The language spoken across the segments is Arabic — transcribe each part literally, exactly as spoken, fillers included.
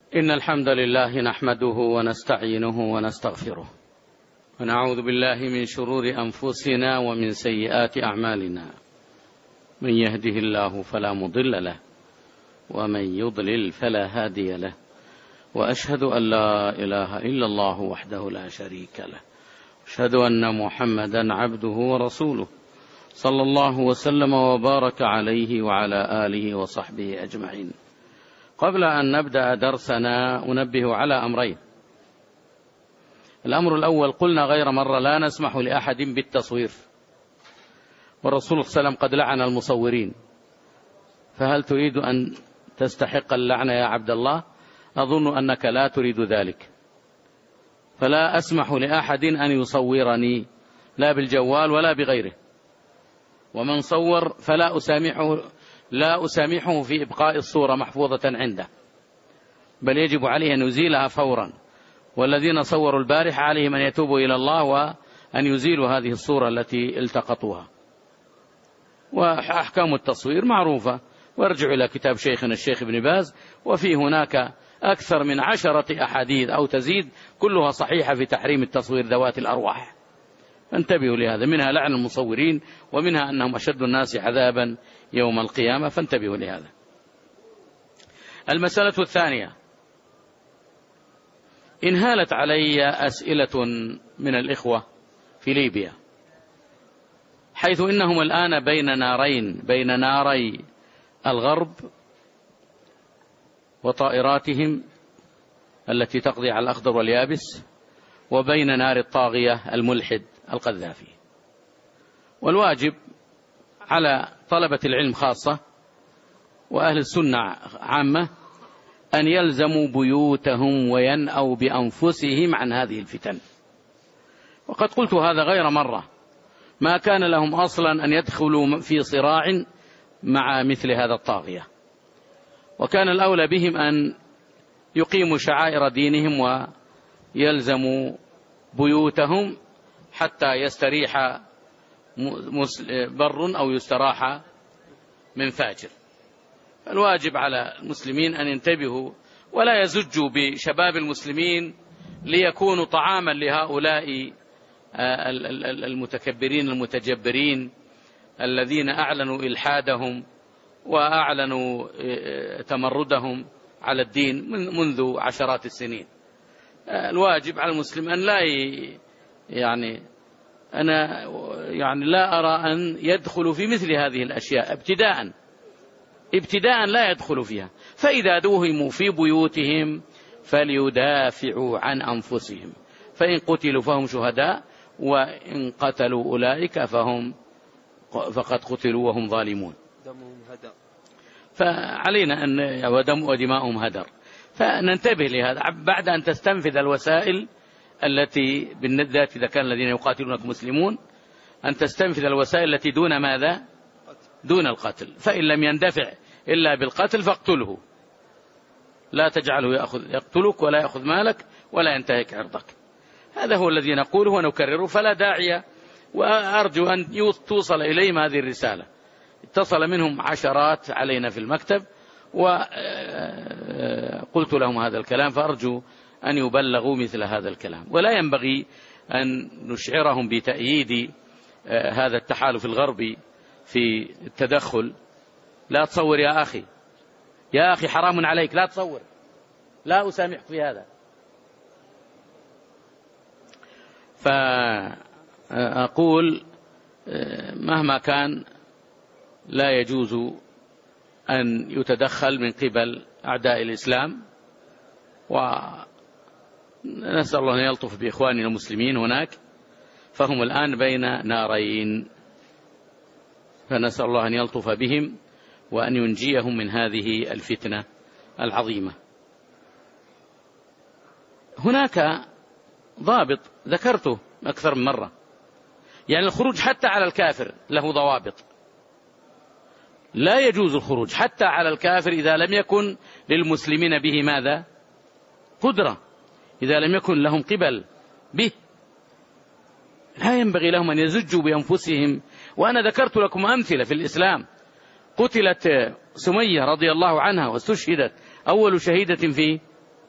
إن الحمد لله نحمده ونستعينه ونستغفره ونعوذ بالله من شرور أنفسنا ومن سيئات أعمالنا. من يهده الله فلا مضل له ومن يضلل فلا هادي له، وأشهد أن لا إله إلا الله وحده لا شريك له، أشهد أن محمدا عبده ورسوله صلى الله وسلم وبارك عليه وعلى آله وصحبه أجمعين. قبل أن نبدأ درسنا أنبه على أمرين. الأمر الأول، قلنا غير مرة لا نسمح لأحد بالتصوير، والرسول صلى الله عليه وسلم قد لعن المصورين، فهل تريد أن تستحق اللعنة يا عبد الله؟ أظن أنك لا تريد ذلك، فلا أسمح لأحد أن يصورني لا بالجوال ولا بغيره، ومن صور فلا أسامحه لا أسامحه في إبقاء الصورة محفوظة عنده، بل يجب عليه أن يزيلها فورا. والذين صوروا البارحة عليهم أن يتوبوا إلى الله وأن يزيلوا هذه الصورة التي التقطوها. وأحكام التصوير معروفة، وارجعوا إلى كتاب شيخنا الشيخ ابن باز، وفي هناك أكثر من عشرة أحاديث أو تزيد كلها صحيحة في تحريم التصوير ذوات الأرواح، فانتبهوا لهذا. منها لعن المصورين، ومنها أنهم أشد الناس عذابا يوم القيامة، فانتبهوا لهذا. المسألة الثانية، انهالت علي أسئلة من الإخوة في ليبيا، حيث إنهم الآن بين نارين، بين ناري الغرب وطائراتهم التي تقضي على الأخضر واليابس، وبين نار الطاغية الملحد القذافي. والواجب على طلبة العلم خاصة وأهل السنة عامة أن يلزموا بيوتهم وينأوا بأنفسهم عن هذه الفتن. وقد قلت هذا غير مرة، ما كان لهم أصلا أن يدخلوا في صراع مع مثل هذا الطاغية، وكان الأولى بهم أن يقيموا شعائر دينهم ويلزموا بيوتهم حتى يستريح بر أو يستراح من فاجر. الواجب على المسلمين أن ينتبهوا ولا يزجوا بشباب المسلمين ليكونوا طعاما لهؤلاء المتكبرين المتجبرين الذين أعلنوا إلحادهم وأعلنوا تمردهم على الدين منذ عشرات السنين. الواجب على المسلم أن لا يعني أنا يعني لا أرى أن يدخلوا في مثل هذه الأشياء ابتداء ابتداء لا يدخلوا فيها. فإذا دوهموا في بيوتهم فليدافعوا عن أنفسهم، فإن قتلوا فهم شهداء، وإن قتلوا أولئك فهم فقد قتلوا وهم ظالمون. دمهم هدر، فعلينا أن ودم ودماؤهم هدر، فننتبه لهذا بعد أن تستنفذ الوسائل التي بالذات إذا كان الذين يقاتلونك مسلمون، أن تستنفذ الوسائل التي دون ماذا؟ دون القتل. فإن لم يندفع إلا بالقتل فاقتله، لا تجعله يأخذ يقتلك ولا يأخذ مالك ولا ينتهك عرضك. هذا هو الذي نقوله ونكرره، فلا داعي. وأرجو أن توصل إليهم هذه الرسالة. اتصل منهم عشرات علينا في المكتب وقلت لهم هذا الكلام، فأرجو أن يبلغوا مثل هذا الكلام. ولا ينبغي أن نشعرهم بتأييد هذا التحالف الغربي في التدخل. لا تصور يا أخي، يا أخي حرام عليك، لا تصور، لا أسامحك في هذا. فأقول مهما كان لا يجوز أن يتدخل من قبل أعداء الإسلام، ونسأل الله أن يلطف بإخواننا المسلمين هناك، فهم الآن بين نارين، فنسأل الله أن يلطف بهم وأن ينجيهم من هذه الفتنة العظيمة. هناك ضابط ذكرته أكثر من مرة، يعني الخروج حتى على الكافر له ضوابط. لا يجوز الخروج حتى على الكافر إذا لم يكن للمسلمين به ماذا؟ قدرة، إذا لم يكن لهم قبل به. لا ينبغي لهم أن يزجوا بأنفسهم. وأنا ذكرت لكم أمثلة في الإسلام، قتلت سمية رضي الله عنها واستشهدت أول شهيدة في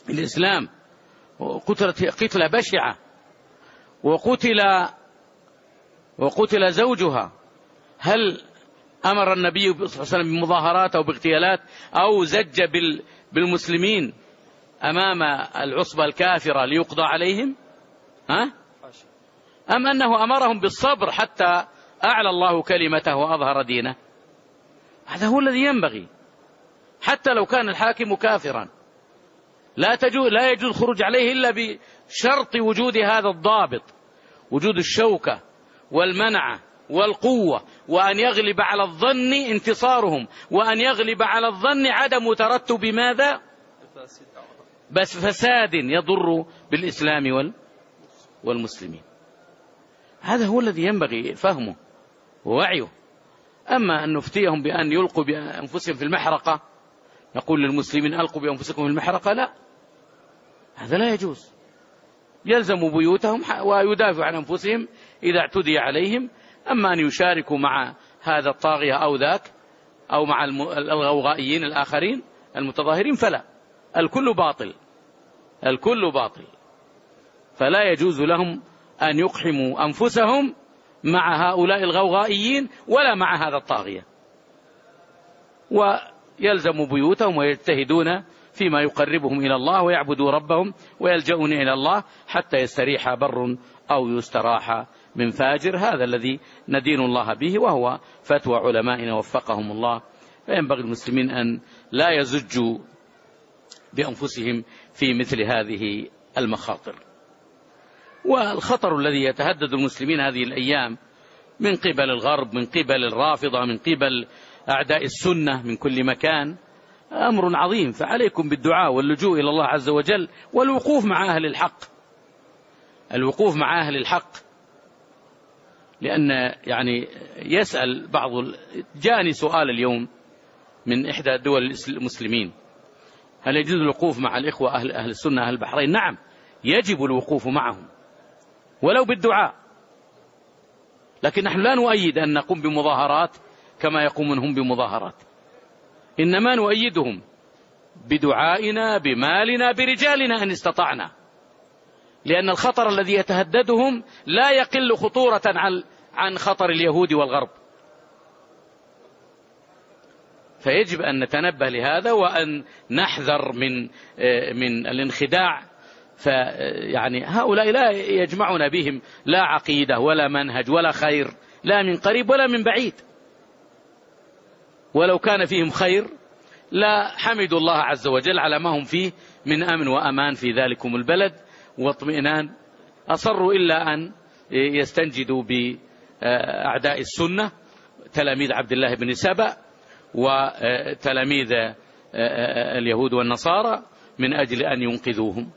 الإسلام قتلت قتلة بشعة، وقتل وقتل زوجها، هل أمر النبي صلى الله عليه وسلم بمظاهرات أو باغتيالات أو زج بالمسلمين أمام العصبة الكافرة ليقضى عليهم؟ ها؟ أم أنه أمرهم بالصبر حتى أعلى الله كلمته وأظهر دينه؟ هذا هو الذي ينبغي، حتى لو كان الحاكم كافرا لا تجوز لا يجوز الخروج عليه إلا بشرط وجود هذا الضابط، وجود الشوكة والمنعة والقوة، وأن يغلب على الظن انتصارهم، وأن يغلب على الظن عدم ترتب ماذا؟ بس فساد يضر بالإسلام والمسلمين. هذا هو الذي ينبغي فهمه ووعيه. أما أن نفتيهم بأن يلقوا بأنفسهم في المحرقة، نقول للمسلمين ألقوا بأنفسكم في المحرقة، لا، هذا لا يجوز. يلزم بيوتهم ويدافع عن أنفسهم إذا اعتدي عليهم. أما أن يشاركوا مع هذا الطاغية أو ذاك أو مع الغوغائيين الآخرين المتظاهرين فلا، الكل باطل، الكل باطل. فلا يجوز لهم أن يقحموا أنفسهم مع هؤلاء الغوغائيين ولا مع هذا الطاغية، ويلزم بيوتهم ويجتهدون فيما يقربهم إلى الله ويعبدوا ربهم ويلجؤون إلى الله حتى يستريح بر أو يستراح من فاجر. هذا الذي ندين الله به، وهو فتوى علمائنا وفقهم الله. فينبغي المسلمين أن لا يزجوا بأنفسهم في مثل هذه المخاطر. والخطر الذي يتهدد المسلمين هذه الأيام من قبل الغرب، من قبل الرافضة، من قبل أعداء السنة من كل مكان، أمر عظيم. فعليكم بالدعاء واللجوء إلى الله عز وجل والوقوف مع أهل الحق، الوقوف مع أهل الحق. لأن يعني يسأل بعض، جاءني سؤال اليوم من إحدى دول المسلمين: هل يجوز الوقوف مع الإخوة أهل, أهل السنة أهل البحرين؟ نعم، يجب الوقوف معهم ولو بالدعاء، لكن نحن لا نؤيد أن نقوم بمظاهرات كما يقومون هم بمظاهرات، إنما نؤيدهم بدعائنا بمالنا برجالنا إن استطعنا، لأن الخطر الذي يتهددهم لا يقل خطورة عن خطر اليهود والغرب. فيجب أن نتنبه لهذا وأن نحذر من من الانخداع. فيعني هؤلاء لا يجمعنا بهم لا عقيدة ولا منهج ولا خير، لا من قريب ولا من بعيد. ولو كان فيهم خير لا حمدوا الله عز وجل على ما هم فيه من أمن وأمان في ذلكم البلد واطمئنان. أصروا إلا أن يستنجدوا بأعداء السنة تلاميذ عبد الله بن سبأ وتلاميذ اليهود والنصارى من أجل أن ينقذوهم.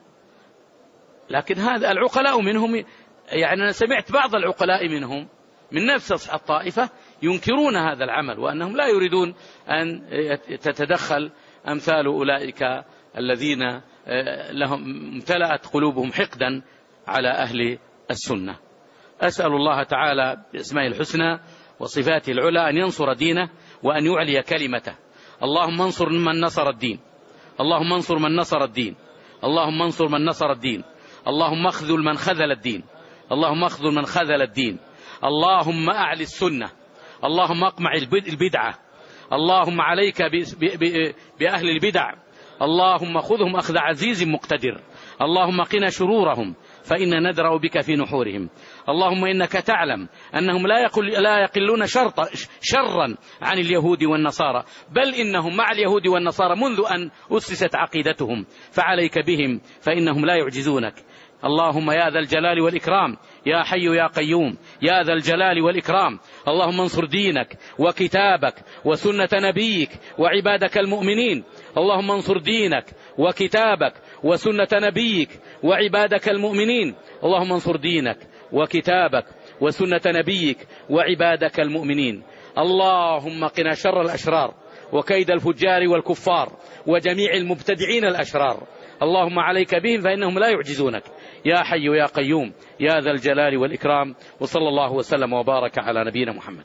لكن هذا العقلاء منهم، يعني أنا سمعت بعض العقلاء منهم من نفس الطائفة ينكرون هذا العمل، وأنهم لا يريدون أن تتدخل أمثال أولئك الذين لهم امتلأت قلوبهم حقدا على أهل السنة. أسأل الله تعالى بأسمائه الحسنى وصفاته العلى أن ينصر دينه وأن يعلي كلمته. اللهم انصر من نصر الدين، اللهم انصر من نصر الدين، اللهم انصر من نصر الدين، اللهم اخذل من خذل الدين، اللهم اخذل من خذل الدين، اللهم أعلي السنة، اللهم اقمع البدعة، اللهم عليك بأهل البدع، اللهم خذهم أخذ عزيز مقتدر، اللهم قنا شرورهم فإن ندرأ بك في نحورهم. اللهم إنك تعلم أنهم لا يقل لا يقلون شرطا شرا عن اليهود والنصارى، بل إنهم مع اليهود والنصارى منذ أن أسست عقيدتهم، فعليك بهم فإنهم لا يعجزونك. اللهم يا ذا الجلال والإكرام، يا حي يا قيوم، يا ذا الجلال والإكرام، اللهم انصر دينك وكتابك وسنة نبيك وعبادك المؤمنين. اللهم انصر دينك وكتابك وسنة نبيك وعبادك المؤمنين. اللهم انصر دينك وكتابك وسنة نبيك وعبادك المؤمنين. اللهم قنا شر الأشرار وكيد الفجار والكفار وجميع المبتدعين الأشرار. اللهم عليك بهم فإنهم لا يعجزونك، يا حي يا قيوم، يا ذا الجلال والإكرام. وصلى الله وسلم وبارك على نبينا محمد.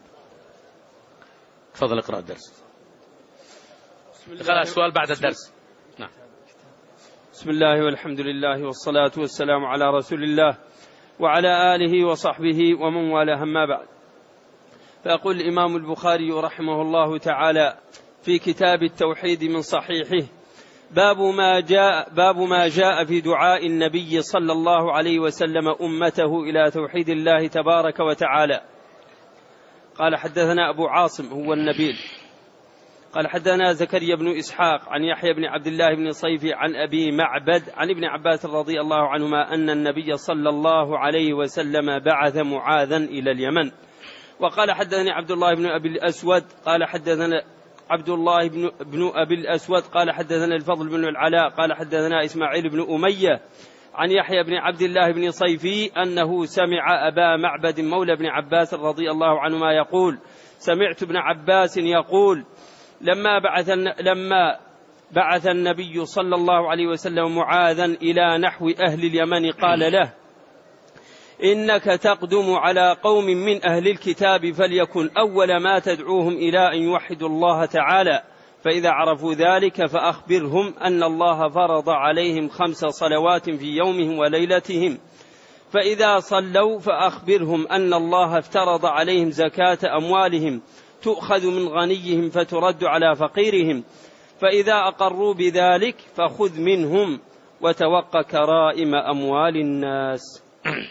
تفضل اقرأ الدرس. خلاص سؤال بعد الدرس. نعم. بسم الله والحمد لله والصلاة والسلام على رسول الله وعلى آله وصحبه ومن والاه، أما بعد. فيقول الإمام البخاري رحمه الله تعالى في كتاب التوحيد من صحيحه: باب ما جاء باب ما جاء في دعاء النبي صلى الله عليه وسلم أمته إلى توحيد الله تبارك وتعالى. قال: حدثنا أبو عاصم هو النبيل قال: حدثنا زكريا بن إسحاق عن يحيى بن عبد الله بن صيفي عن أبي معبد عن ابن عباس رضي الله عنهما أن النبي صلى الله عليه وسلم بعث معاذا إلى اليمن. وقال: حدثني عبد الله بن أبي الأسود قال: حدثنا عبد الله بن, بن أبي الأسود قال: حدثنا الفضل بن العلاء قال: حدثنا إسماعيل بن أمية عن يحيى بن عبد الله بن صيفي أنه سمع أبا معبد مولى بن عباس رضي الله عنهما يقول: سمعت ابن عباس يقول: لما بعث لما بعث النبي صلى الله عليه وسلم معاذا إلى نحو أهل اليمن قال له: إنك تقدم على قوم من أهل الكتاب، فليكن أول ما تدعوهم إلى أن يوحدوا الله تعالى، فإذا عرفوا ذلك فأخبرهم أن الله فرض عليهم خمس صلوات في يومهم وليلتهم، فإذا صلوا فأخبرهم أن الله افترض عليهم زكاة أموالهم تؤخذ من غنيهم فترد على فقيرهم، فإذا أقروا بذلك فخذ منهم وتوق كرائم أموال الناس.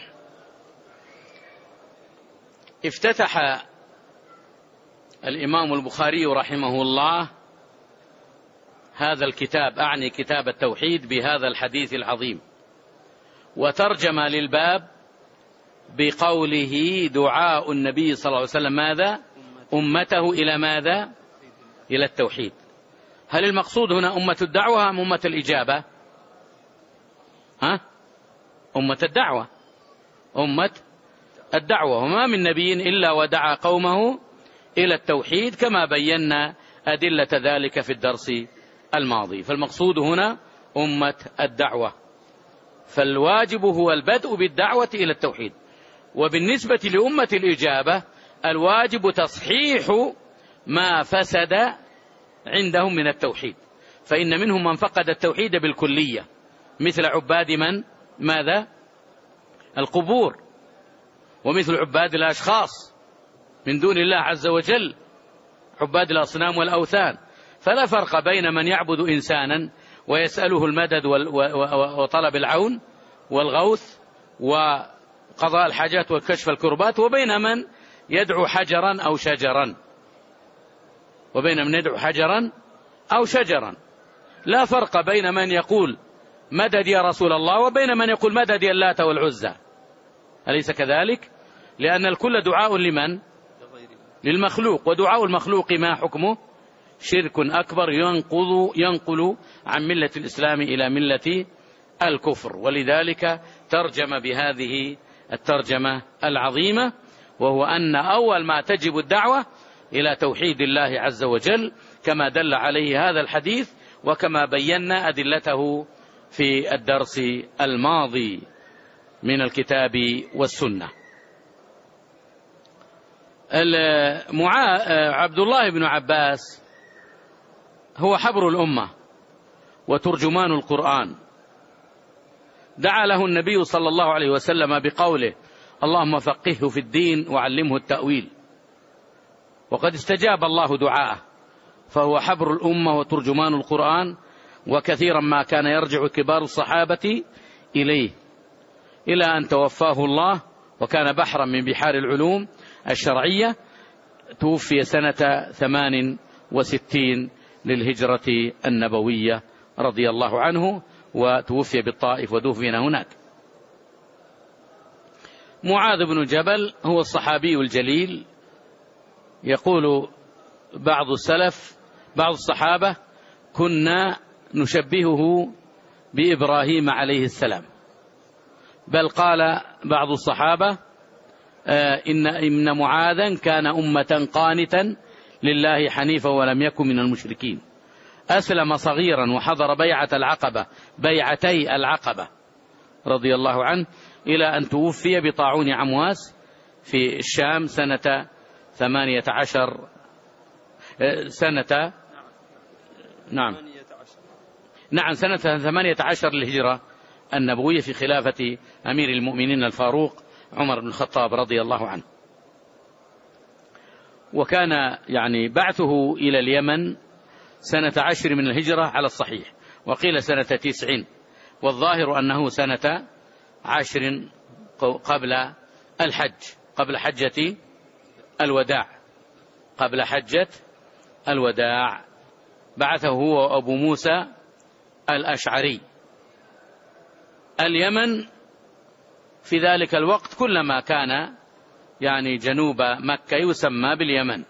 افتتح الإمام البخاري رحمه الله هذا الكتاب، أعني كتاب التوحيد، بهذا الحديث العظيم، وترجم للباب بقوله: دعاء النبي صلى الله عليه وسلم ماذا؟ أمته إلى ماذا؟ إلى التوحيد. هل المقصود هنا أمة الدعوة أم أمة الإجابة؟ ها؟ أمة الدعوة، أمة الدعوة. وما من نبي إلا ودعا قومه إلى التوحيد، كما بينا أدلة ذلك في الدرس الماضي. فالمقصود هنا أمة الدعوة، فالواجب هو البدء بالدعوة إلى التوحيد. وبالنسبة لأمة الإجابة الواجب تصحيح ما فسد عندهم من التوحيد، فإن منهم من فقد التوحيد بالكلية، مثل عباد من؟ ماذا؟ القبور، ومثل عباد الأشخاص من دون الله عز وجل، عباد الأصنام والأوثان. فلا فرق بين من يعبد إنسانا ويسأله المدد وطلب العون والغوث وقضاء الحاجات وكشف الكربات، وبين من يدعو حجرا أو شجرا وبين من يدعو حجرا أو شجرا. لا فرق بين من يقول مدد يا رسول الله وبين من يقول مدد يا اللات والعزى، أليس كذلك؟ لأن الكل دعاء لمن؟ للمخلوق، ودعاء المخلوق ما حكمه؟ شرك أكبر ينقض ينقل عن ملة الإسلام إلى ملة الكفر. ولذلك ترجم بهذه الترجمة العظيمة، وهو أن أول ما تجب الدعوة إلى توحيد الله عز وجل، كما دل عليه هذا الحديث وكما بينا أدلته في الدرس الماضي من الكتاب والسنة. عبد الله بن عباس هو حبر الأمة وترجمان القرآن. دعا له النبي صلى الله عليه وسلم بقوله: اللهم فقهه في الدين وعلمه التأويل، وقد استجاب الله دعاءه، فهو حبر الأمة وترجمان القرآن، وكثيرا ما كان يرجع كبار الصحابة إليه إلى أن توفاه الله، وكان بحرا من بحار العلوم الشرعية. توفي سنة ثمان وستين للهجرة النبوية رضي الله عنه، وتوفي بالطائف ودفن هناك. معاذ بن جبل هو الصحابي الجليل. يقول بعض السلف بعض الصحابة: كنا نشبهه بإبراهيم عليه السلام. بل قال بعض الصحابة: إن, إن معاذا كان أمة قانتا لله حنيفا ولم يكن من المشركين، أسلم صغيرا وحضر بيعة العقبة بيعتي العقبة رضي الله عنه، إلى أن توفي بطاعون عمواس في الشام سنة ثمانية عشر سنة نعم نعم سنة ثمانية عشر للهجرة النبوية في خلافة أمير المؤمنين الفاروق عمر بن الخطاب رضي الله عنه. وكان يعني بعثه إلى اليمن سنة عشر من الهجرة على الصحيح، وقيل سنة تسع، والظاهر أنه سنة عشر قبل الحج، قبل حجة الوداع، قبل حجة الوداع بعثه هو أبو موسى الأشعري. اليمن في ذلك الوقت كلما كان يعني جنوب مكة يسمى باليمن،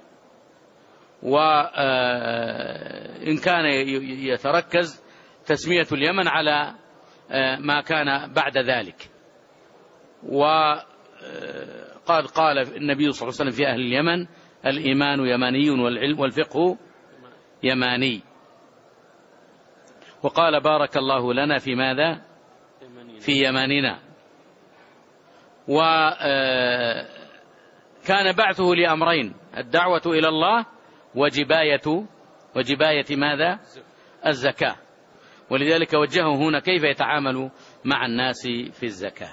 وإن كان يتركز تسمية اليمن على ما كان بعد ذلك. وقد قال النبي صلى الله عليه وسلم في أهل اليمن: الإيمان يماني والعلم والفقه يماني. وقال: بارك الله لنا في ماذا؟ في يماننا. وكان بعثه لأمرين: الدعوة إلى الله وجباية وجباية ماذا؟ الزكاة. ولذلك وجهه هنا كيف يتعامل مع الناس في الزكاة.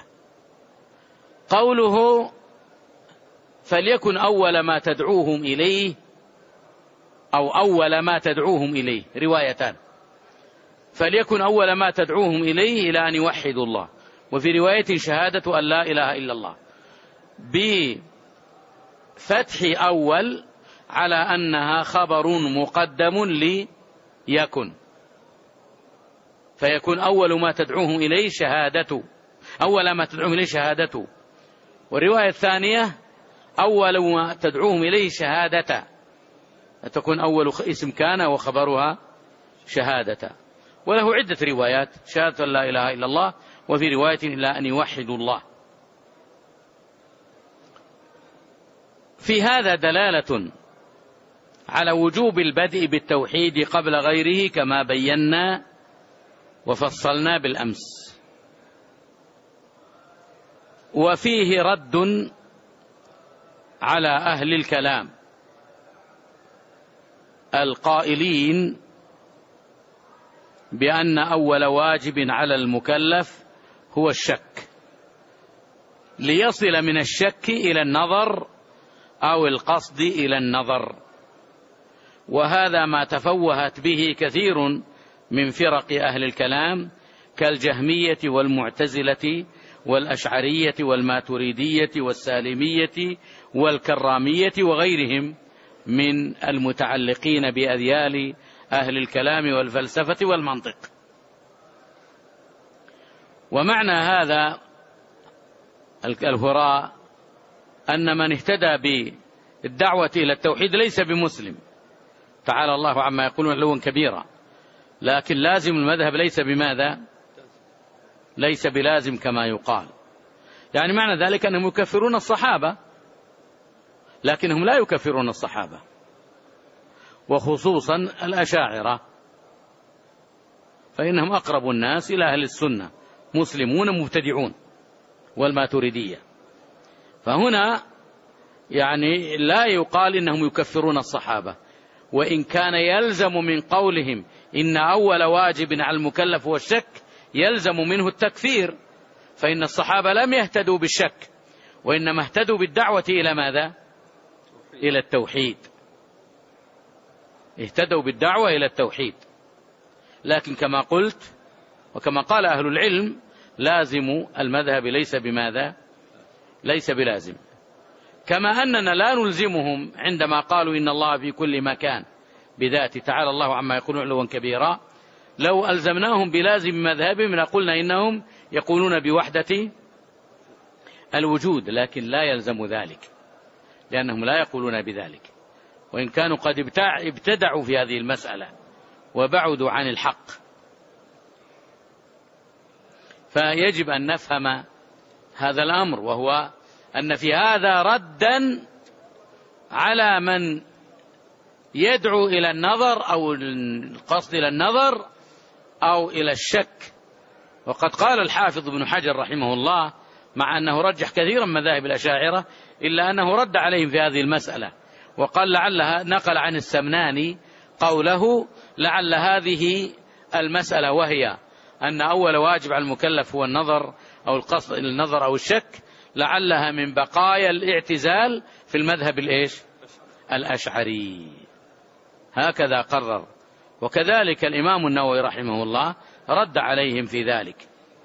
قوله: فليكن أول ما تدعوهم إليه، أو أول ما تدعوهم إليه، روايتان: فليكن أول ما تدعوهم إليه إلى أن يوحدوا الله، وفي رواية شهادة أن لا إله إلا الله، بفتح أول على أنها خبر مقدم ليكن، فيكون أول ما تدعوهم إليه شهادته، أول ما تدعوهم إليه شهادته. والرواية الثانية: أول ما تدعوهم إليه شهادة، تكون أول اسم كان وخبرها شهادة. وله عدة روايات: شهادة لا إله إلا الله، وفي رواية إلى أن يوحدوا الله. في هذا دلالة على وجوب البدء بالتوحيد قبل غيره، كما بينا وفصلنا بالأمس. وفيه رد على أهل الكلام القائلين بأن أول واجب على المكلف هو الشك، ليصل من الشك إلى النظر أو القصد إلى النظر. وهذا ما تفوهت به كثير من فرق أهل الكلام كالجهمية والمعتزلة والأشعرية والماتريدية والسالمية والكرامية وغيرهم من المتعلقين بأذيال أهل الكلام والفلسفة والمنطق. ومعنى هذا الهراء أن من اهتدى بالدعوة إلى التوحيد ليس بمسلم، تعالى الله عما يقولون علوا كبيرا، لكن لازم المذهب ليس بماذا؟ ليس بلازم كما يقال. يعني معنى ذلك أنهم يكفرون الصحابة، لكنهم لا يكفرون الصحابة، وخصوصا الأشاعرة، فإنهم أقرب الناس إلى أهل السنة، مسلمون مبتدعون، والماتريدية. فهنا يعني لا يقال إنهم يكفرون الصحابة، وإن كان يلزم من قولهم إن أول واجب على المكلف هو الشك يلزم منه التكفير، فإن الصحابة لم يهتدوا بالشك، وإنما اهتدوا بالدعوة إلى ماذا؟ إلى التوحيد، اهتدوا بالدعوة إلى التوحيد. لكن كما قلت وكما قال أهل العلم لازم المذهب ليس بماذا؟ ليس بلازم. كما أننا لا نلزمهم عندما قالوا إن الله في كل مكان بذاته، تعالى الله عما يقولون علوا كبيرا. لو ألزمناهم بلازم مذهبهم لقلنا إنهم يقولون بوحدة الوجود، لكن لا يلزم ذلك، لأنهم لا يقولون بذلك، وإن كانوا قد ابتدعوا في هذه المسألة وبعدوا عن الحق. فيجب أن نفهم هذا الأمر، وهو أن في هذا ردا على من يدعو إلى النظر أو القصد إلى النظر أو إلى الشك. وقد قال الحافظ ابن حجر رحمه الله، مع أنه رجح كثيرا مذاهب الأشاعرة، إلا أنه رد عليهم في هذه المسألة، وقال لعلها، نقل عن السمناني قوله: لعل هذه المسألة، وهي أن أول واجب على المكلف هو النظر أو القصد النظر أو الشك، لعلها من بقايا الاعتزال في المذهب الإيش؟ الأشعري، هكذا قرر. وكذلك الإمام النووي رحمه الله رد عليهم في ذلك،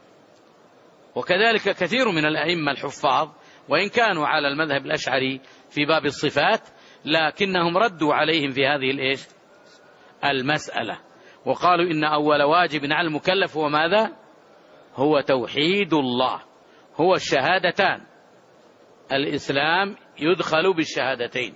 وكذلك كثير من الأئمة الحفاظ وإن كانوا على المذهب الأشعري في باب الصفات، لكنهم ردوا عليهم في هذه الإيش؟ المسألة، وقالوا إن أول واجب على المكلف هو ماذا؟ هو توحيد الله، هو الشهادتان، الإسلام يدخل بالشهادتين،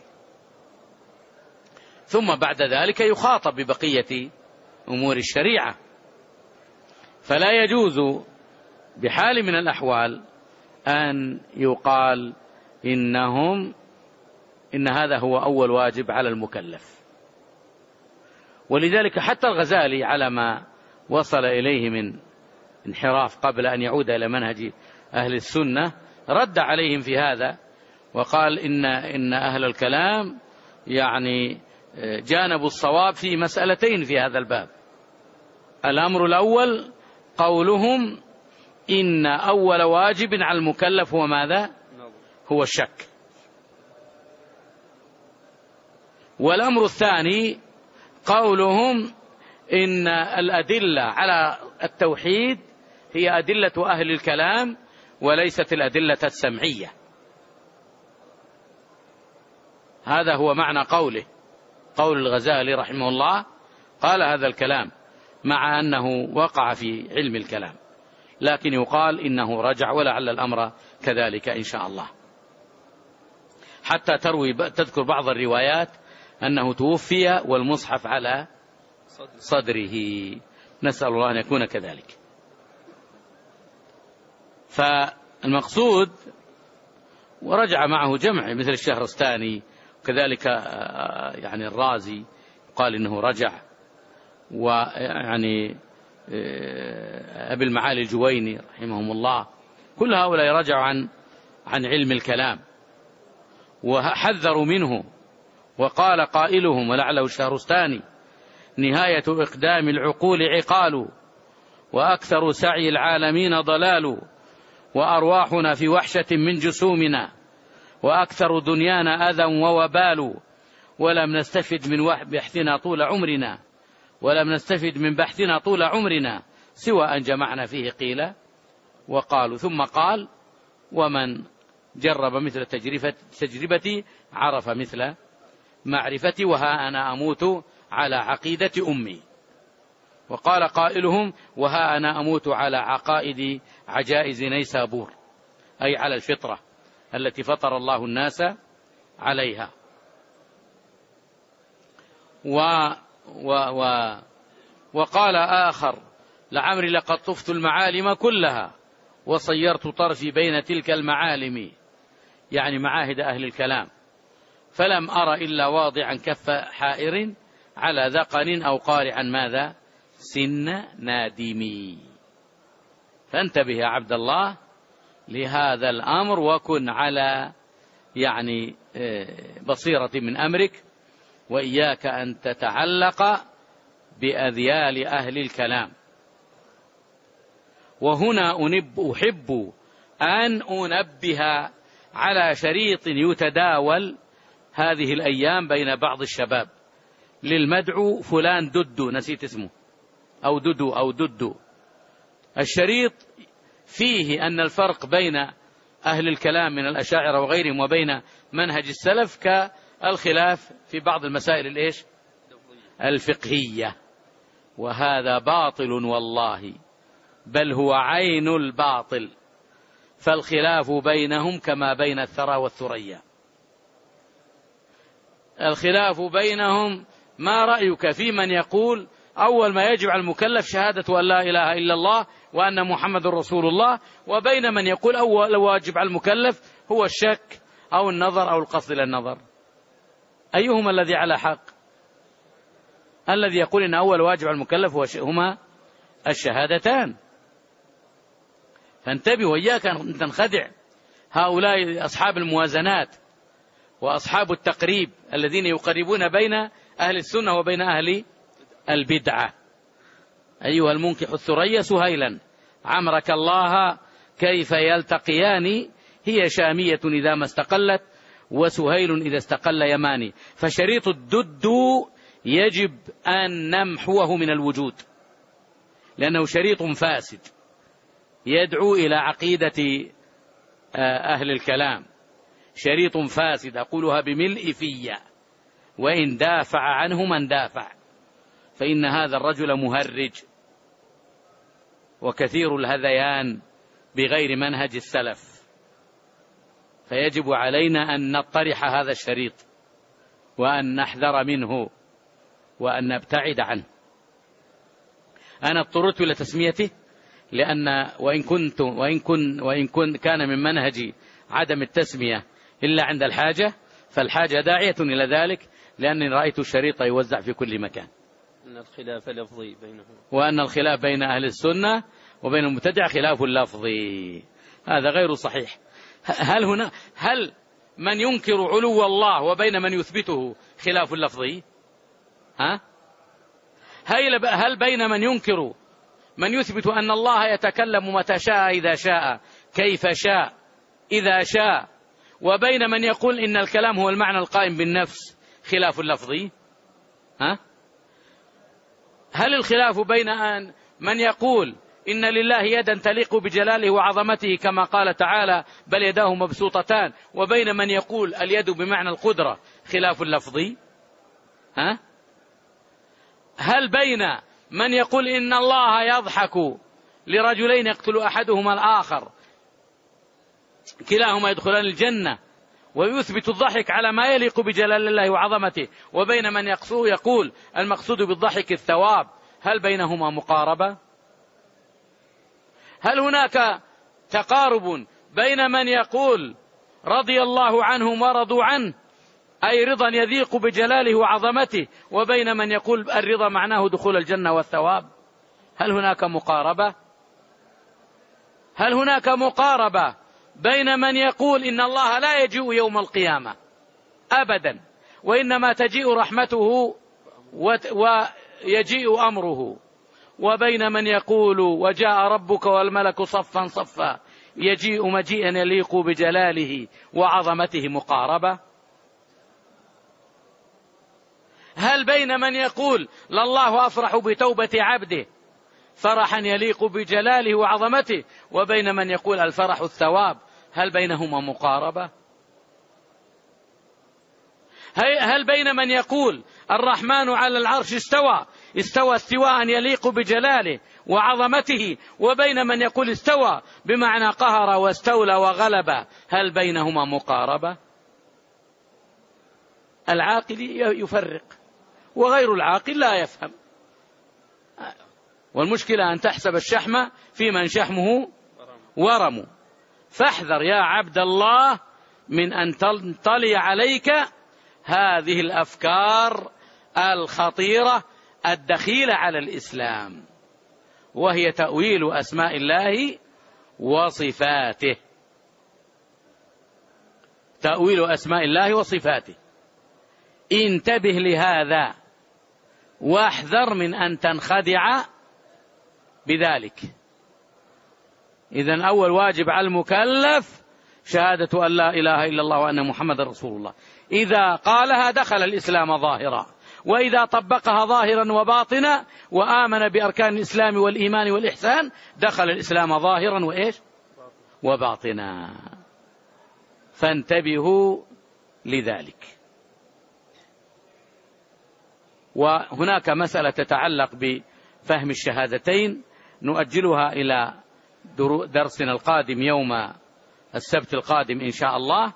ثم بعد ذلك يخاطب ببقية أمور الشريعة. فلا يجوز بحال من الأحوال أن يقال إنهم إن هذا هو أول واجب على المكلف. ولذلك حتى الغزالي على ما وصل إليه من انحراف قبل أن يعود إلى منهج أهل السنة رد عليهم في هذا، وقال إن إن أهل الكلام يعني جانبوا الصواب في مسألتين في هذا الباب. الأمر الأول قولهم إن أول واجب على المكلف هو ماذا؟ هو الشك. والأمر الثاني قولهم إن الأدلة على التوحيد هي أدلة أهل الكلام وليست الأدلة السمعية. هذا هو معنى قوله، قول الغزالي رحمه الله قال هذا الكلام مع أنه وقع في علم الكلام، لكن يقال إنه رجع، ولعل الأمر كذلك إن شاء الله. حتى تروي تذكر بعض الروايات أنه توفي والمصحف على صدره، نسأل الله أن يكون كذلك. فالمقصود ورجع معه جمع مثل الشهرستاني وكذلك يعني الرازي قال إنه رجع، ويعني أبي المعالي الجويني رحمهم الله، كل هؤلاء رجعوا عن عن علم الكلام وحذروا منه. وقال قائلهم ولعله الشهرستاني: نهاية إقدام العقول عقال، وأكثر سعي العالمين ضلال، وأرواحنا في وحشة من جسومنا، وأكثر دنيانا أذى ووبال، ولم نستفد من بحثنا طول عمرنا ولم نستفد من بحثنا طول عمرنا سوى أن جمعنا فيه قيل وقالوا. ثم قال: ومن جرب مثل تجربتي عرف مثل معرفتي، وها أنا أموت على عقيدة أمي. وقال قائلهم: وها أنا أموت على عقائد عجائز نيسابور، أي على الفطرة التي فطر الله الناس عليها. و و و وقال آخر: لعمري لقد طفت المعالم كلها وصيرت طرفي بين تلك المعالم، يعني معاهد أهل الكلام، فلم أرى إلا واضعا كف حائر على ذقن أو قارعا ماذا؟ سن نادمي. فانتبه يا عبد الله لهذا الأمر، وكن على يعني بصيرة من أمرك، وإياك أن تتعلق بأذيال أهل الكلام. وهنا أنب أحب أن أنبه على شريط يتداول هذه الأيام بين بعض الشباب للمدعو فلان ددو، نسيت اسمه، أو ددو أو ددو. الشريط فيه أن الفرق بين أهل الكلام من الأشاعرة وغيرهم وبين منهج السلف كالخلاف في بعض المسائل الإيش؟ الفقهية، وهذا باطل والله، بل هو عين الباطل. فالخلاف بينهم كما بين الثرى والثريا. الخلاف بينهم ما رأيك في من يقول أول ما يجب على المكلف شهادة أن لا إله إلا الله وأن محمد رسول الله، وبين من يقول أول واجب على المكلف هو الشك أو النظر أو القصد إلى النظر. أيهما الذي على حق؟ الذي يقول إن أول واجب على المكلف هما الشهادتان. فانتبه وإياك أن تنخدع هؤلاء أصحاب الموازنات وأصحاب التقريب الذين يقربون بين أهل السنة وبين أهل البدعة. أيها المنكح الثريا سهيلا عمرك الله كيف يلتقيان، هي شامية إذا ما استقلت وسهيل إذا استقل يماني. فشريط الدد يجب أن نمحوه من الوجود لأنه شريط فاسد يدعو إلى عقيدة أهل الكلام، شريط فاسد أقولها بملء في، وإن دافع عنه من دافع، فإن هذا الرجل مهرج وكثير الهذيان بغير منهج السلف، فيجب علينا أن نطرح هذا الشريط وأن نحذر منه وأن نبتعد عنه. أنا اضطررت إلى تسميته لأن وإن كنت وإن كن وإن كن كان من منهجي عدم التسمية إلا عند الحاجة، فالحاجة داعية إلى ذلك، لأني رأيت الشريط يوزع في كل مكان. أن الخلاف لفظي بينهم، وأن الخلاف بين أهل السنة وبين المبتدع خلاف لفظي، هذا غير صحيح. هل هنا هل من ينكر علو الله وبين من يثبته خلاف لفظي؟ ها؟ هل بين من ينكر من يثبت أن الله يتكلم متى شاء إذا شاء كيف شاء إذا شاء، وبين من يقول إن الكلام هو المعنى القائم بالنفس خلاف لفظي؟ ها؟ هل الخلاف بين أن من يقول إن لله يدا تليق بجلاله وعظمته كما قال تعالى بل يداه مبسوطتان، وبين من يقول اليد بمعنى القدرة خلاف لفظي؟ ها؟ هل بين من يقول إن الله يضحك لرجلين يقتل أحدهما الآخر كلاهما يدخلان الجنة ويثبت الضحك على ما يليق بجلال الله وعظمته، وبين من يقول المقصود بالضحك الثواب، هل بينهما مقاربة؟ هل هناك تقارب بين من يقول رضي الله عنهم ورضوا عنه أي رضا يليق بجلاله وعظمته، وبين من يقول الرضا معناه دخول الجنة والثواب؟ هل هناك مقاربة؟ هل هناك مقاربة بين من يقول إن الله لا يجيء يوم القيامة أبدا وإنما تجيء رحمته ويجيء أمره، وبين من يقول وجاء ربك والملك صفا صفا يجيء مجيئا يليق بجلاله وعظمته مقاربة؟ هل بين من يقول لله أفرح بتوبة عبده فرحا يليق بجلاله وعظمته، وبين من يقول الفرح الثواب، هل بينهما مقاربة؟ هل بين من يقول الرحمن على العرش استوى استوى استواء يليق بجلاله وعظمته، وبين من يقول استوى بمعنى قهر واستولى وغلب، هل بينهما مقاربة؟ العاقل يفرق وغير العاقل لا يفهم، والمشكلة أن تحسب الشحم في من شحمه ورم. فاحذر يا عبد الله من أن تنطلي عليك هذه الأفكار الخطيرة الدخيلة على الإسلام، وهي تأويل أسماء الله وصفاته، تأويل أسماء الله وصفاته. انتبه لهذا واحذر من أن تنخدع بذلك. إذن أول واجب على المكلف شهادة أن لا إله إلا الله وأن محمد رسول الله، إذا قالها دخل الإسلام ظاهرا، وإذا طبقها ظاهرا وباطنا وآمن بأركان الإسلام والإيمان والإحسان دخل الإسلام ظاهرا وإيش وباطنا. فانتبهوا لذلك. وهناك مسألة تتعلق بفهم الشهادتين نؤجلها إلى درسنا القادم يوم السبت القادم إن شاء الله،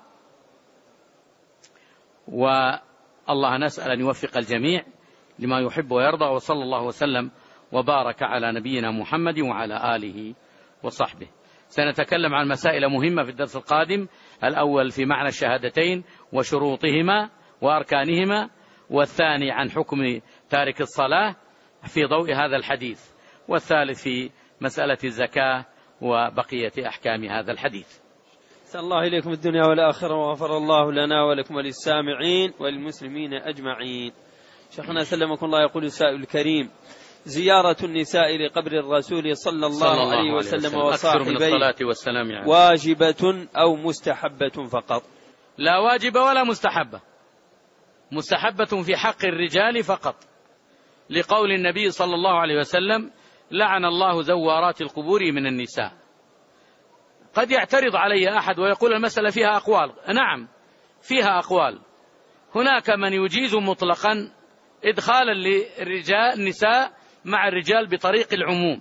والله نسأل أن يوفق الجميع لما يحب ويرضى، وصلى الله وسلم وبارك على نبينا محمد وعلى آله وصحبه. سنتكلم عن مسائل مهمة في الدرس القادم، الأول في معنى الشهادتين وشروطهما وأركانهما، والثاني عن حكم تارك الصلاة في ضوء هذا الحديث، والثالث في مسألة الزكاة وبقية أحكام هذا الحديث. أحسن الله إليكم الدنيا والآخرة، وغفر الله لنا ولكم وللسامعين وللمسلمين أجمعين. شيخنا سلمكم الله، يقول السائل الكريم: زيارة النساء لقبر الرسول صلى الله, صلى الله عليه وسلم وصاحبيه واجبة أو مستحبة فقط؟ لا واجبة ولا مستحبة، مستحبة في حق الرجال فقط، لقول النبي صلى الله عليه وسلم: لعن الله زوارات القبور من النساء. قد يعترض علي أحد ويقول المسألة فيها أقوال. نعم فيها أقوال، هناك من يجيز مطلقا إدخالا للرجال النساء مع الرجال بطريق العموم،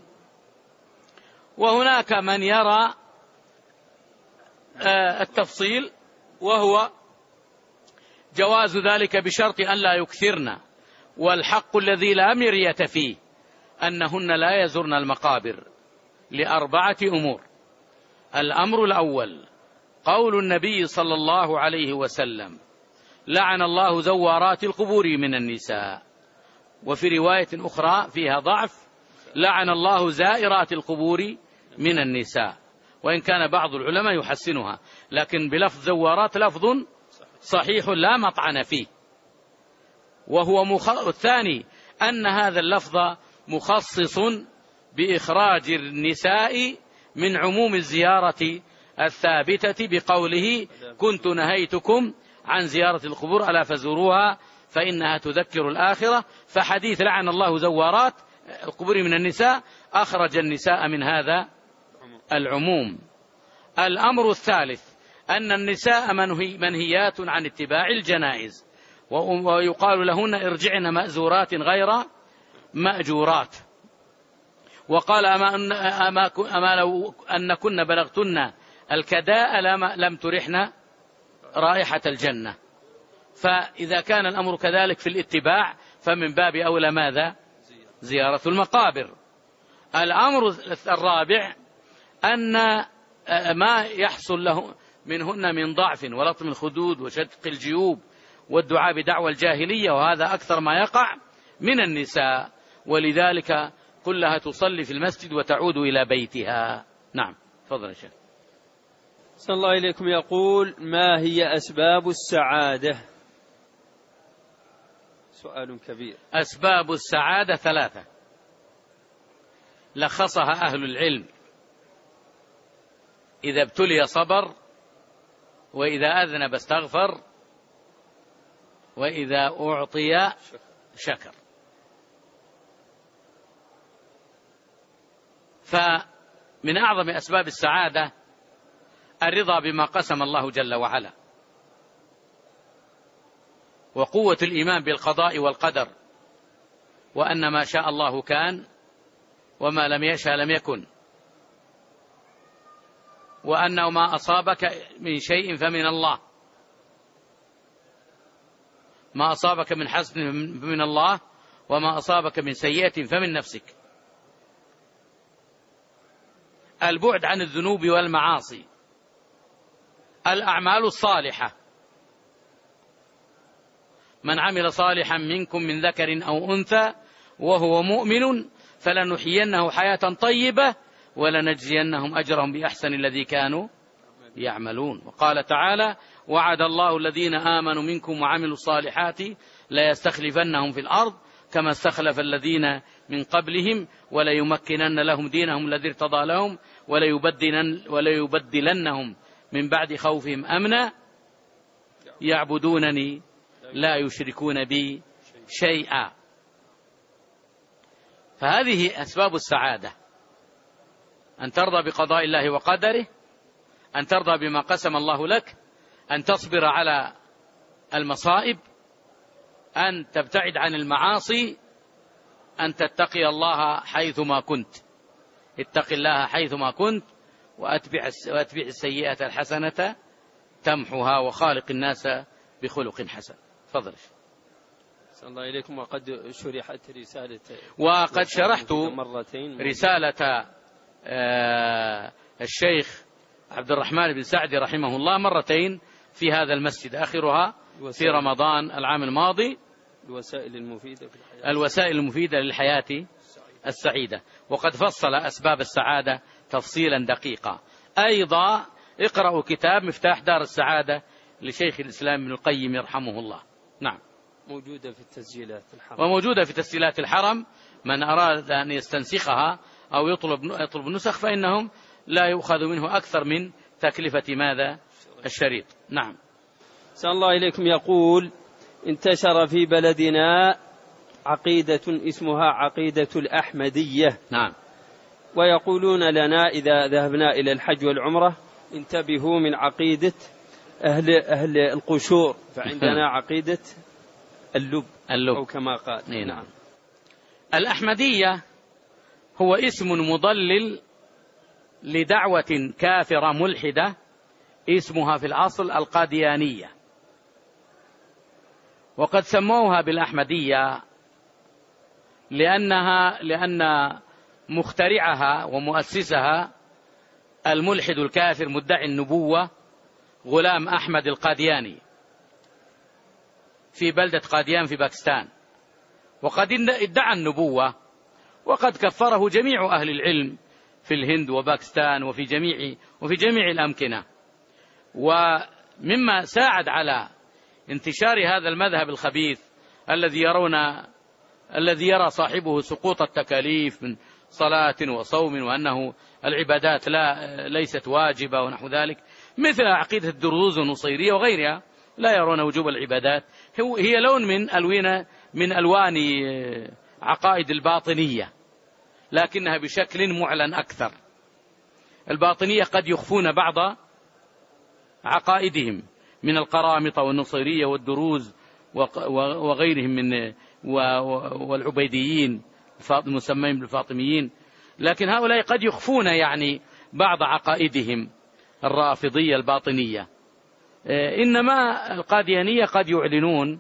وهناك من يرى التفصيل وهو جواز ذلك بشرط أن لا يكثرن، والحق الذي لا مرية فيه أنهن لا يزرن المقابر لأربعة أمور. الأمر الأول قول النبي صلى الله عليه وسلم: لعن الله زوارات القبور من النساء. وفي رواية أخرى فيها ضعف: لعن الله زائرات القبور من النساء، وإن كان بعض العلماء يحسنها، لكن بلفظ زوارات لفظ صحيح لا مطعن فيه. وهو مخ... الثاني أن هذا اللفظ مخصص بإخراج النساء من عموم الزيارة الثابتة بقوله: كنت نهيتكم عن زيارة القبور ألا فزوروها فإنها تذكر الآخرة. فحديث لعن الله زوارات القبور من النساء أخرج النساء من هذا العموم. الأمر الثالث أن النساء منهي منهيات عن اتباع الجنائز، ويقال لهن: ارجعن مأزورات غير مأجورات. وقال: أما, أما, أما لو أن كن بلغتن الكداء لم ترحن رائحة الجنة. فإذا كان الأمر كذلك في الاتباع فمن باب أولى ماذا؟ زيارة المقابر. الأمر الرابع أن ما يحصل له منهن من ضعف ولطم الخدود وشدق الجيوب والدعاء بدعوى الجاهلية، وهذا أكثر ما يقع من النساء، ولذلك كلها تصلي في المسجد وتعود إلى بيتها. نعم تفضل يا شيخ. صلى الله إليكم. يقول: ما هي أسباب السعادة؟ سؤال كبير. أسباب السعادة ثلاثة لخصها أهل العلم: إذا ابتلي صبر، وإذا أذنب استغفر، وإذا أعطي شكر. فمن أعظم أسباب السعادة الرضا بما قسم الله جل وعلا، وقوة الإيمان بالقضاء والقدر، وأن ما شاء الله كان وما لم يشاء لم يكن، وأنه ما أصابك من شيء فمن الله، ما أصابك من حسن فمن الله، وما أصابك من سيئة فمن نفسك. البعد عن الذنوب والمعاصي، الأعمال الصالحة: من عمل صالحا منكم من ذكر أو أنثى وهو مؤمن فلنحيينه حياة طيبة ولنجزينهم أجرهم بأحسن الذي كانوا يعملون. وقال تعالى: وعد الله الذين آمنوا منكم وعملوا الصالحات ليستخلفنهم في الأرض كما استخلف الذين من قبلهم وليمكنن لهم دينهم الذي ارتضى لهم وليبدلن وليبدلنهم من بعد خوفهم أمنا يعبدونني لا يشركون بي شيئا. فهذه أسباب السعادة: أن ترضى بقضاء الله وقدره، أن ترضى بما قسم الله لك، أن تصبر على المصائب، أن تبتعد عن المعاصي، أن تتقي الله حيثما كنت. اتق الله حيثما كنت وأتبع وأتبع السيئة الحسنة تمحها وخالق الناس بخلق حسن. تفضل. صلى الله إليكم. وقد شرحت رسالة وقد شرحت رسالة الشيخ عبد الرحمن بن سعدي رحمه الله مرتين في هذا المسجد، آخرها في رمضان العام الماضي، الوسائل المفيدة في الحياة الوسائل المفيدة للحياة السعيدة، وقد فصل أسباب السعادة تفصيلا دقيقا. أيضا اقرأوا كتاب مفتاح دار السعادة لشيخ الإسلام ابن القيم يرحمه الله. نعم، موجودة في تسجيلات الحرم، وموجودة في تسجيلات الحرم، من أراد أن يستنسخها أو يطلب يطلب نسخ فإنهم لا يؤخذ منه أكثر من تكلفة ماذا الشريط. نعم. سأل الله إليكم يقول: انتشر في بلدنا عقيدة اسمها عقيدة الأحمدية. نعم. ويقولون لنا إذا ذهبنا إلى الحج والعمرة: انتبهوا من عقيدة أهل, أهل القشور، فعندنا عقيدة اللب, اللب أو كما قال. نعم. الأحمدية هو اسم مضلل لدعوة كافرة ملحدة اسمها في الأصل القاديانية، وقد سموها بالأحمدية لأنها لأن مخترعها ومؤسسها الملحد الكافر مدعي النبوة غلام أحمد القادياني في بلدة قاديان في باكستان، وقد ادعى النبوة، وقد كفره جميع أهل العلم في الهند وباكستان وفي جميع وفي جميع الأمكنة. ومما ساعد على انتشار هذا المذهب الخبيث الذي يرون الذي يرى صاحبه سقوط التكاليف من صلاة وصوم، وأنه العبادات لا ليست واجبة ونحو ذلك، مثل عقيدة الدروز والنصيرية وغيرها، لا يرون وجوب العبادات. هي لون من ألوان من ألوان عقائد الباطنية، لكنها بشكل معلن أكثر. الباطنية قد يخفون بعض عقائدهم من القرامطة والنصيرية والدروز وغيرهم من والعبيديين المسمين بالفاطميين، لكن هؤلاء قد يخفون يعني بعض عقائدهم الرافضية الباطنية. إنما القاديانية قد يعلنون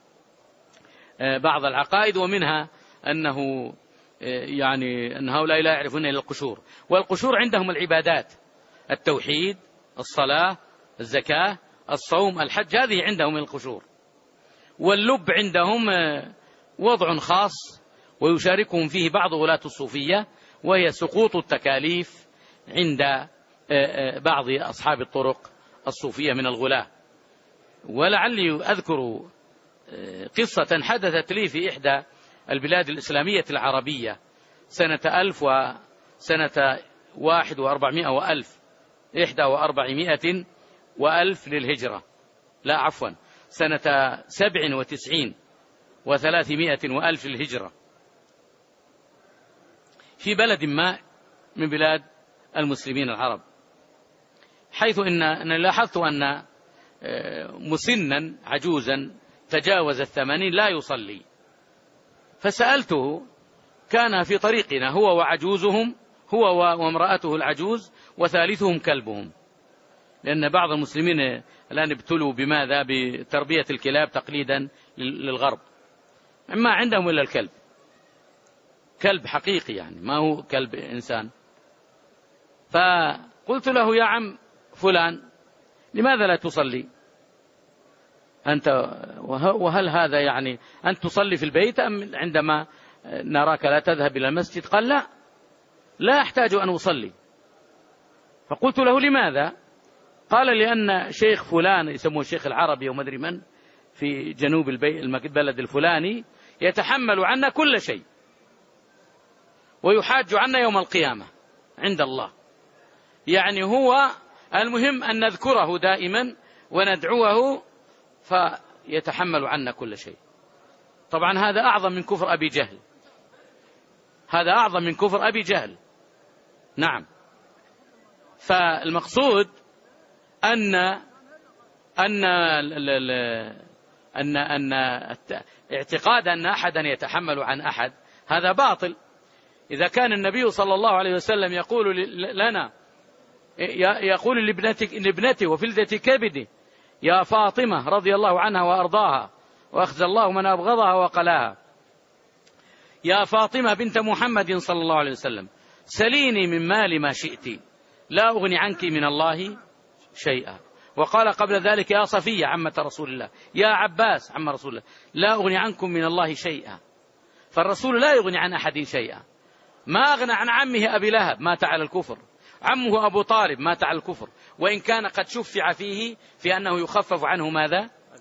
بعض العقائد، ومنها أنه يعني أن هؤلاء لا يعرفون إلا القشور، والقشور عندهم العبادات: التوحيد، الصلاة، الزكاة، الصوم، الحج، هذه عندهم القشور. واللب عندهم وضع خاص ويشاركهم فيه بعض غلاة الصوفية، وهي سقوط التكاليف عند بعض أصحاب الطرق الصوفية من الغلاة. ولعلي أذكر قصة حدثت لي في إحدى البلاد الإسلامية العربية سنة ألف وسنة واحد وأربعمائة وألف إحدى وأربعمائة وألف للهجرة، لا عفوا سنة سبع وتسعين وثلاثمائة وألف للهجرة، في بلد ما من بلاد المسلمين العرب، حيث إن أنا لاحظت أن مسنا عجوزا تجاوز الثمانين لا يصلي، فسألته، كان في طريقنا هو وعجوزهم، هو وامرأته العجوز وثالثهم كلبهم، لأن بعض المسلمين الآن ابتلوا بماذا؟ بتربية الكلاب تقليدا للغرب، ما عندهم إلا الكلب، كلب حقيقي يعني ما هو كلب إنسان. فقلت له: يا عم فلان، لماذا لا تصلي أنت؟ وهل هذا يعني أن تصلي في البيت أم عندما نراك لا تذهب إلى المسجد؟ قال: لا لا أحتاج أن أصلي. فقلت له: لماذا؟ قال: لأن شيخ فلان يسموه الشيخ العربي ومدري من في جنوب البلد الفلاني يتحمل عنا كل شيء ويحاج عنا يوم القيامة عند الله، يعني هو المهم أن نذكره دائما وندعوه فيتحمل عنا كل شيء. طبعا هذا أعظم من كفر أبي جهل، هذا أعظم من كفر أبي جهل. نعم. فالمقصود أن أن أن أن اعتقاد أن أحدا يتحمل عن أحد هذا باطل. إذا كان النبي صلى الله عليه وسلم يقول لنا، يقول لابنته وفلذة كبده: يا فاطمة رضي الله عنها وأرضاها وأخزى الله من أبغضها وقلاها، يا فاطمة بنت محمد صلى الله عليه وسلم، سليني من مال ما شئت لا أغني عنك من الله شيئا. وقال قبل ذلك: يا صفية عمة رسول الله، يا عباس عم رسول الله، لا أغني عنكم من الله شيئا. فالرسول لا يغني عن أحد شيئا. ما أغنى عن عمه أبي لهب مات على الكفر، عمه أبو طالب مات على الكفر، وإن كان قد شفع فيه في أنه يخفف عنه ماذا؟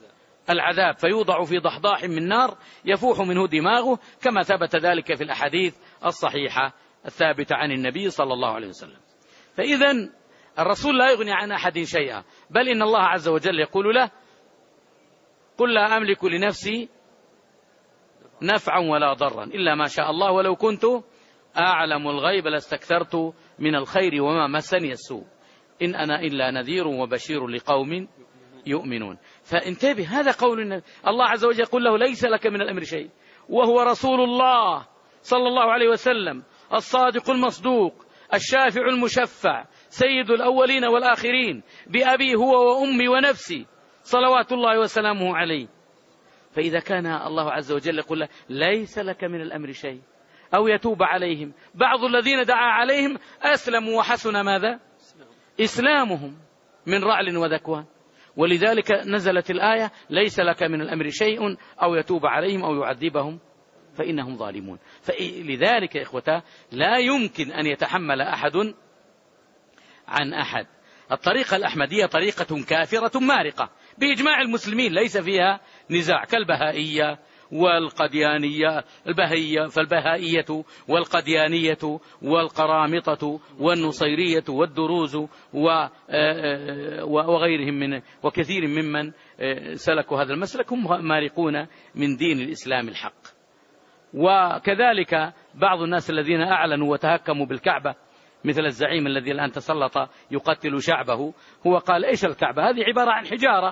العذاب فيوضع في ضحضاح من نار يفوح منه دماغه، كما ثبت ذلك في الأحاديث الصحيحة الثابتة عن النبي صلى الله عليه وسلم. فإذا الرسول لا يغني عن أحد شيئا، بل إن الله عز وجل يقول له: قل لا أملك لنفسي نفعا ولا ضرا إلا ما شاء الله ولو كنت أعلم الغيب لاستكثرت من الخير وما مسني السوء إن أنا إلا نذير وبشير لقوم يؤمنون. فانتبه، هذا قول النبي. الله عز وجل يقول له: ليس لك من الأمر شيء، وهو رسول الله صلى الله عليه وسلم الصادق المصدوق الشافع المشفع سيد الأولين والآخرين، بأبي هو وأمي ونفسي صلوات الله وسلامه عليه. فإذا كان الله عز وجل يقول له: ليس لك من الأمر شيء، أو يتوب عليهم، بعض الذين دعا عليهم أسلموا وحسن ماذا؟ إسلامهم من رعل وذكوان. ولذلك نزلت الآية: ليس لك من الأمر شيء أو يتوب عليهم أو يعذبهم فإنهم ظالمون. فلذلك يا إخوتا لا يمكن أن يتحمل أحد عن أحد. الطريقة الأحمدية طريقة كافرة مارقة بإجماع المسلمين، ليس فيها نزاع، كالبهائية والقديانية. البهائية فالبهائية والقديانية والقرامطة والنصيرية والدروز وغيرهم من وكثير ممن سلكوا هذا المسلك هم مارقون من دين الإسلام الحق. وكذلك بعض الناس الذين أعلنوا وتهكموا بالكعبة، مثل الزعيم الذي الآن تسلط يقتل شعبه، هو قال: إيش الكعبة؟ هذه عبارة عن حجارة،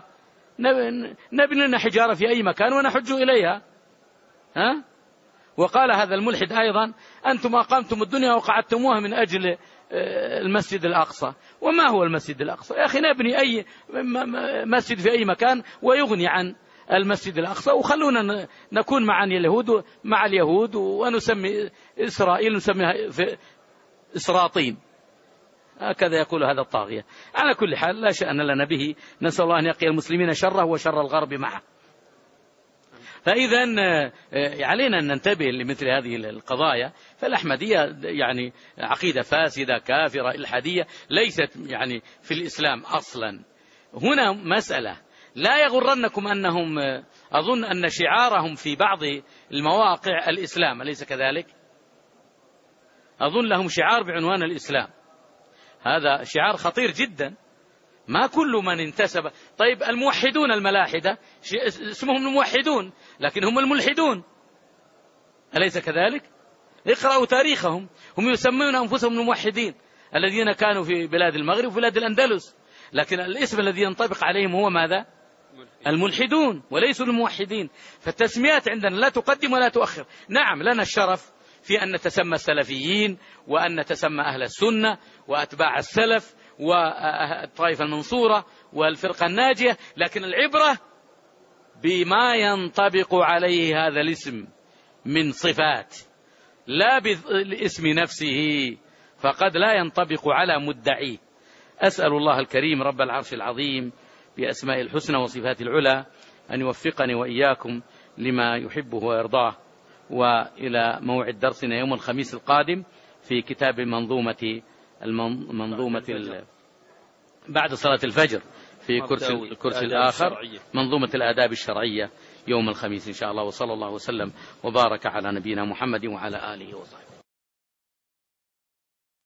نبني لنا حجارة في أي مكان ونحج إليها. ها؟ وقال هذا الملحد أيضا: أنتم أقامتم الدنيا وقعدتموها من أجل المسجد الأقصى. وما هو المسجد الأقصى؟ يا أخي نبني أي مسجد في أي مكان ويغني عن المسجد الأقصى، وخلونا نكون مع اليهود مع اليهود ونسمي إسرائيل نسميها في إسراطين، هكذا يقول هذا الطاغية. على كل حال لا شأن لنا به، نسأل الله أن يقي المسلمين شره وشر الغرب معه. فإذا علينا أن ننتبه لمثل هذه القضايا. فالأحمدية يعني عقيدة فاسدة كافرة إلحادية ليست يعني في الإسلام أصلا. هنا مسألة لا يغرنكم أنهم، أظن أن شعارهم في بعض المواقع الإسلام، أليس كذلك؟ أظن لهم شعار بعنوان الإسلام، هذا شعار خطير جدا. ما كل من انتسب. طيب الموحدون الملاحدة اسمهم الموحدون، لكن هم الملحدون، أليس كذلك؟ اقرأوا تاريخهم، هم يسمون أنفسهم الموحدين الذين كانوا في بلاد المغرب وبلاد الأندلس، لكن الاسم الذي ينطبق عليهم هو ماذا؟ الملحدون وليسوا الموحدين. فالتسميات عندنا لا تقدم ولا تؤخر. نعم لنا الشرف في أن نتسمى السلفيين، وأن نتسمى أهل السنة وأتباع السلف والطائفة المنصورة والفرقة الناجية، لكن العبرة بما ينطبق عليه هذا الاسم من صفات، لا بالاسم نفسه، فقد لا ينطبق على مدعيه. أسأل الله الكريم رب العرش العظيم بأسماء الحسنى وصفات العلى أن يوفقني وإياكم لما يحبه ويرضاه. وإلى موعد درسنا يوم الخميس القادم في كتاب منظومة المنظومة بعد صلاة الفجر في كرسي, الكرسي الآخر منظومة الآداب الشرعية يوم الخميس إن شاء الله. وصلى الله وسلم وبارك على نبينا محمد وعلى آله وصحبه.